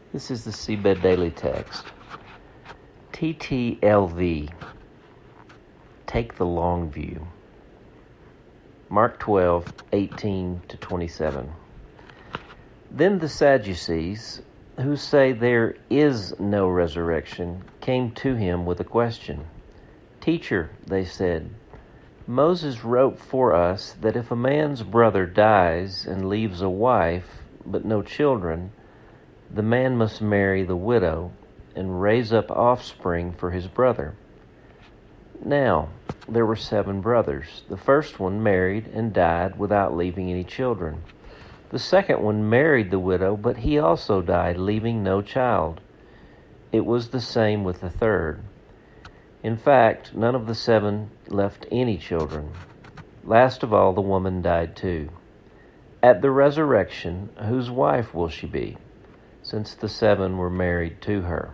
This is the Seabed Daily Text. TTLV. Take the long view. Mark 12:18-27. Then the Sadducees, who say there is no resurrection, came to him with a question. Teacher, they said, Moses wrote for us that if a man's brother dies and leaves a wife but no children, the man must marry the widow and raise up offspring for his brother. Now, there were 7 brothers. The first one married and died without leaving any children. The second one married the widow, but he also died, leaving no child. It was the same with the third. In fact, none of the 7 left any children. Last of all, the woman died too. At the resurrection, whose wife will she be, since the 7 were married to her?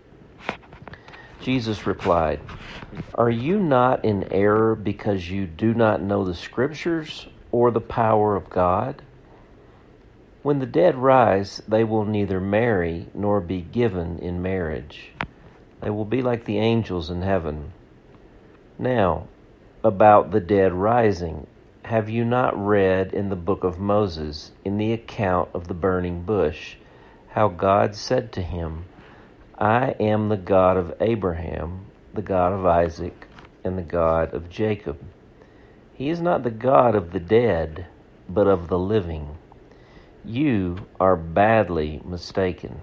Jesus replied, Are you not in error because you do not know the Scriptures or the power of God? When the dead rise, they will neither marry nor be given in marriage. They will be like the angels in heaven. Now, about the dead rising, have you not read in the book of Moses, in the account of the burning bush, how God said to him, I am the God of Abraham, the God of Isaac, and the God of Jacob. He is not the God of the dead, but of the living. You are badly mistaken.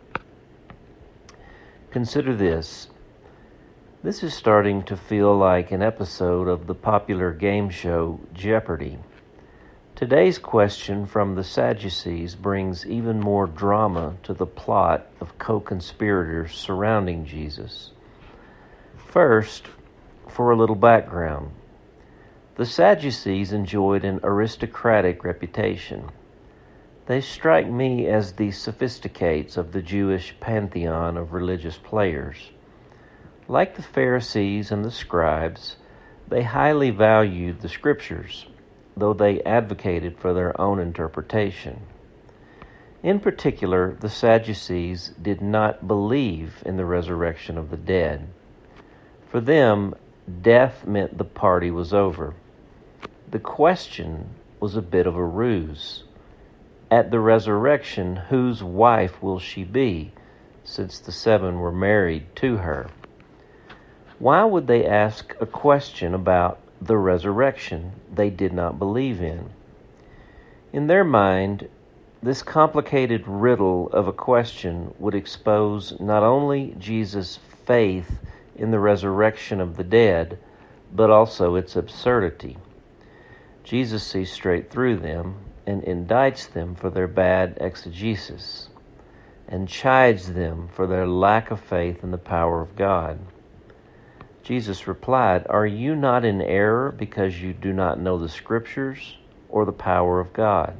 Consider this. This is starting to feel like an episode of the popular game show Jeopardy! Today's question from the Sadducees brings even more drama to the plot of co-conspirators surrounding Jesus. First, for a little background, the Sadducees enjoyed an aristocratic reputation. They strike me as the sophisticates of the Jewish pantheon of religious players. Like the Pharisees and the scribes, they highly valued the Scriptures, though they advocated for their own interpretation. In particular, the Sadducees did not believe in the resurrection of the dead. For them, death meant the party was over. The question was a bit of a ruse. At the resurrection, whose wife will she be, since the 7 were married to her? Why would they ask a question about the resurrection they did not believe in? In their mind, this complicated riddle of a question would expose not only Jesus' faith in the resurrection of the dead, but also its absurdity. Jesus sees straight through them and indicts them for their bad exegesis, and chides them for their lack of faith in the power of God. Jesus replied, Are you not in error because you do not know the Scriptures or the power of God?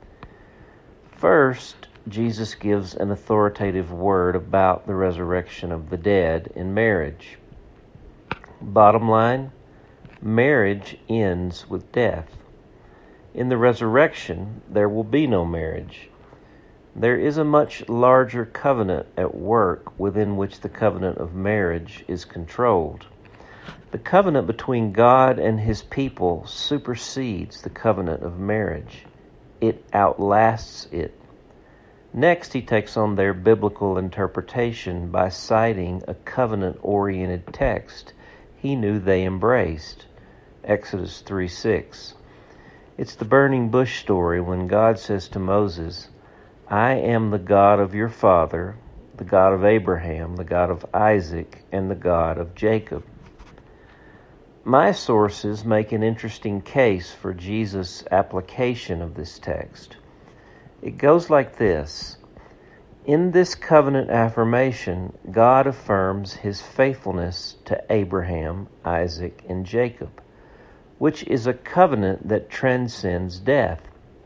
First, Jesus gives an authoritative word about the resurrection of the dead in marriage. Bottom line, marriage ends with death. In the resurrection, there will be no marriage. There is a much larger covenant at work within which the covenant of marriage is controlled. The covenant between God and His people supersedes the covenant of marriage. It outlasts it. Next, he takes on their biblical interpretation by citing a covenant-oriented text he knew they embraced, Exodus 3:6. It's the burning bush story when God says to Moses, I am the God of your father, the God of Abraham, the God of Isaac, and the God of Jacob. My sources make an interesting case for Jesus' application of this text. It goes like this. In this covenant affirmation, God affirms His faithfulness to Abraham, Isaac, and Jacob, which is a covenant that transcends death.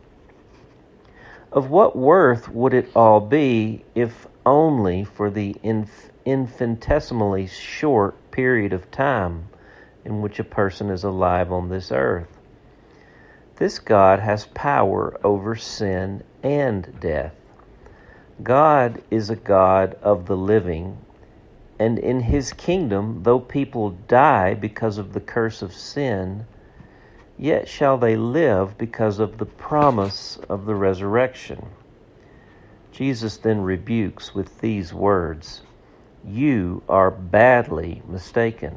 Of what worth would it all be if only for the infinitesimally short period of time in which a person is alive on this earth? This God has power over sin and death. God is a God of the living, and in his kingdom, though people die because of the curse of sin, yet shall they live because of the promise of the resurrection. Jesus then rebukes with these words, "You are badly mistaken."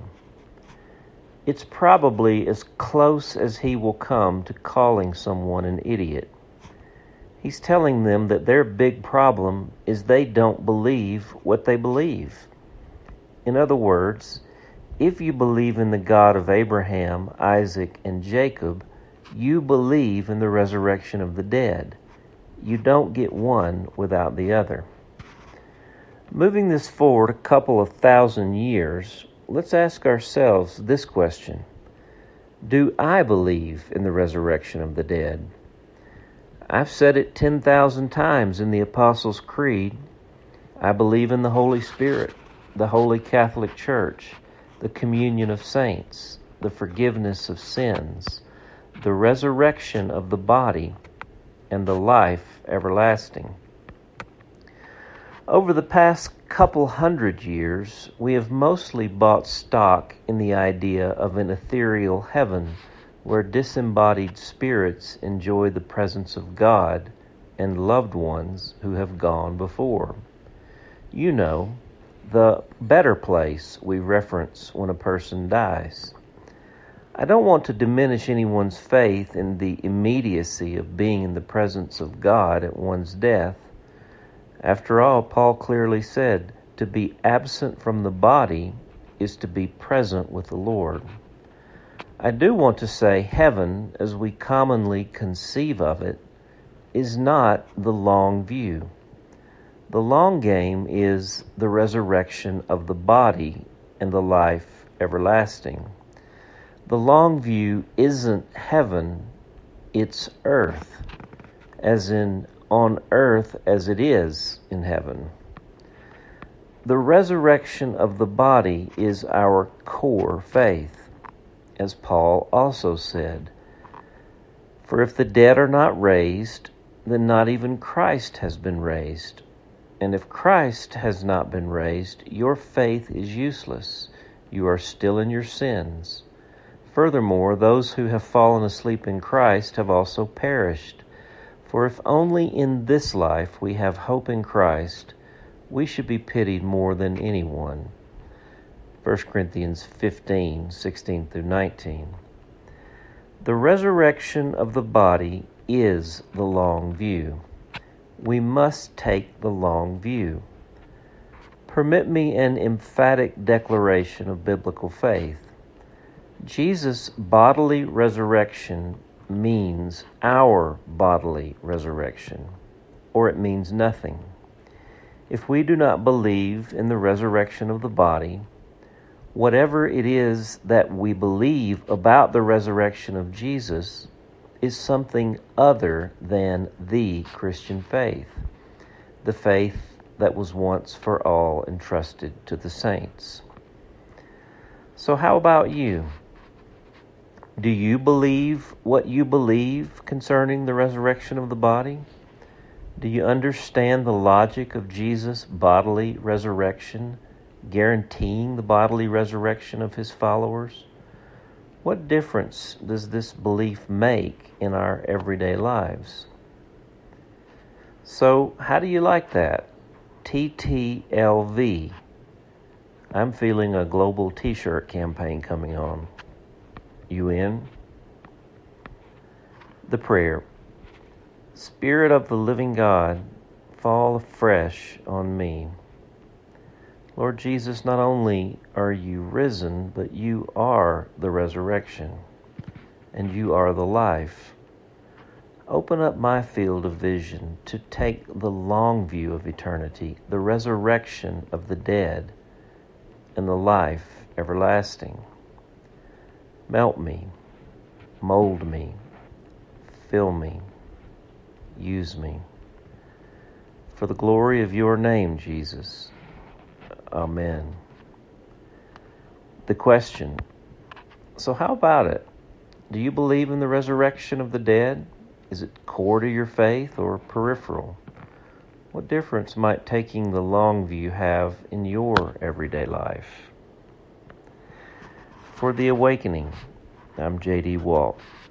It's probably as close as he will come to calling someone an idiot. He's telling them that their big problem is they don't believe what they believe. In other words, if you believe in the God of Abraham, Isaac, and Jacob, you believe in the resurrection of the dead. You don't get one without the other. Moving this forward a couple of thousand years, let's ask ourselves this question. Do I believe in the resurrection of the dead? I've said it 10,000 times in the Apostles' Creed. I believe in the Holy Spirit, the Holy Catholic Church, the communion of saints, the forgiveness of sins, the resurrection of the body, and the life everlasting. Over the past couple hundred years, we have mostly bought stock in the idea of an ethereal heaven where disembodied spirits enjoy the presence of God and loved ones who have gone before. You know, the better place we reference when a person dies. I don't want to diminish anyone's faith in the immediacy of being in the presence of God at one's death. After all, Paul clearly said, to be absent from the body is to be present with the Lord. I do want to say heaven, as we commonly conceive of it, is not the long view. The long game is the resurrection of the body and the life everlasting. The long view isn't heaven, it's earth, as in on earth as it is in heaven. The resurrection of the body is our core faith, as Paul also said. For if the dead are not raised, then not even Christ has been raised. And if Christ has not been raised, your faith is useless. You are still in your sins. Furthermore, those who have fallen asleep in Christ have also perished. For if only in this life we have hope in Christ, we should be pitied more than anyone. 1 Corinthians 15, 16 through 19. The resurrection of the body is the long view. We must take the long view. Permit me an emphatic declaration of biblical faith. Jesus' bodily resurrection means our bodily resurrection, or it means nothing. If we do not believe in the resurrection of the body, whatever it is that we believe about the resurrection of Jesus is something other than the Christian faith, the faith that was once for all entrusted to the saints. So how about you? Do you believe what you believe concerning the resurrection of the body? Do you understand the logic of Jesus' bodily resurrection, guaranteeing the bodily resurrection of his followers? What difference does this belief make in our everyday lives? So, how do you like that? TTLV. I'm feeling a global t-shirt campaign coming on. You in? The prayer. Spirit of the living God, fall afresh on me. Lord Jesus, not only are you risen, but you are the resurrection, and you are the life. Open up my field of vision to take the long view of eternity, the resurrection of the dead, and the life everlasting. Melt me, mold me, fill me, use me. For the glory of your name, Jesus. Amen. The question, so how about it? Do you believe in the resurrection of the dead? Is it core to your faith or peripheral? What difference might taking the long view have in your everyday life? For The Awakening, I'm J.D. Walt.